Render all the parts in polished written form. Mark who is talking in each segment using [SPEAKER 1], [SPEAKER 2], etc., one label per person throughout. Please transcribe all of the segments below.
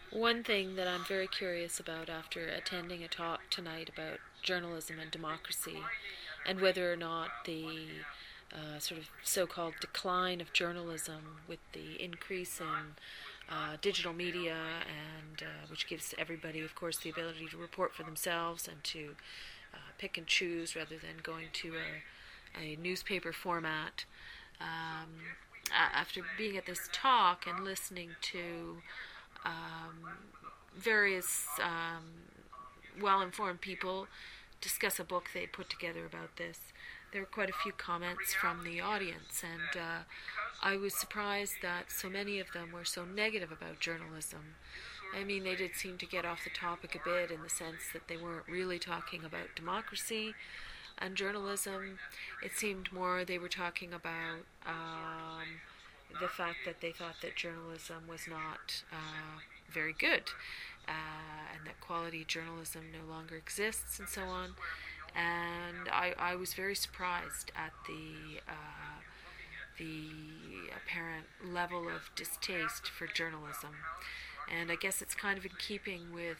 [SPEAKER 1] One thing that I'm very curious about after attending a talk tonight about journalism and democracy, and whether or not the sort of so-called decline of journalism with the increase in digital media, and which gives everybody, of course, the ability to report for themselves and to pick and choose rather than going to a newspaper format. Um, After being at this talk and listening to um, various well-informed people discuss a book they put together about this, there were quite a few comments from the audience, and I was surprised that so many of them were so negative about journalism. I mean, they did seem to get off the topic a bit in the sense that they weren't really talking about democracy and journalism. It seemed more they were talking about the fact that they thought that journalism was not very good, and that quality journalism no longer exists, and so on. And I was very surprised at the apparent level of distaste for journalism. And I guess it's kind of in keeping with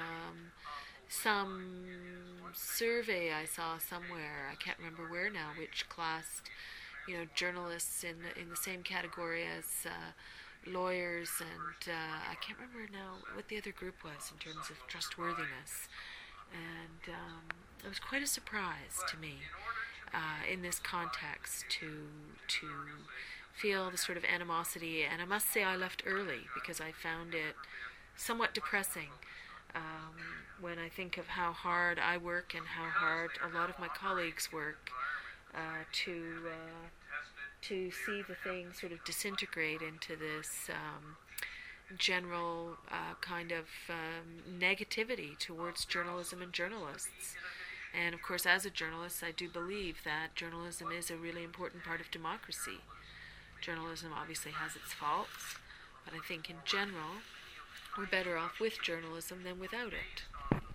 [SPEAKER 1] some survey I saw somewhere. I can't remember where now, which classed, journalists in the same category as lawyers, and I can't remember now what the other group was in terms of trustworthiness. And it was quite a surprise to me in this context to feel the sort of animosity. And I must say I left early because I found it somewhat depressing when I think of how hard I work and how hard a lot of my colleagues work to see the thing sort of disintegrate into this general kind of negativity towards journalism and journalists. And of course, as a journalist, I do believe that journalism is a really important part of democracy. Journalism obviously has its faults, but I think in general, we're better off with journalism than without it.